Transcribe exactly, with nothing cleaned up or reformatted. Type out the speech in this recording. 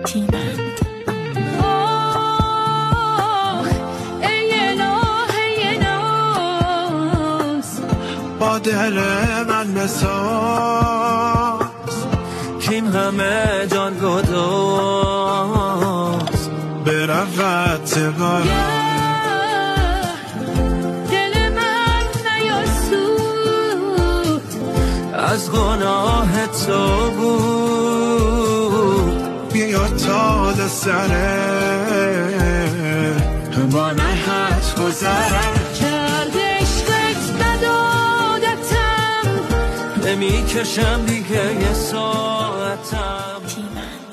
تیمند. با دل من بساز که این همه جان گداز برود تبارم. دل من نیاسود از گناه تو بود، بیا تا سره با نهت گذرم. نمی کشم دیگه یه ساعتم.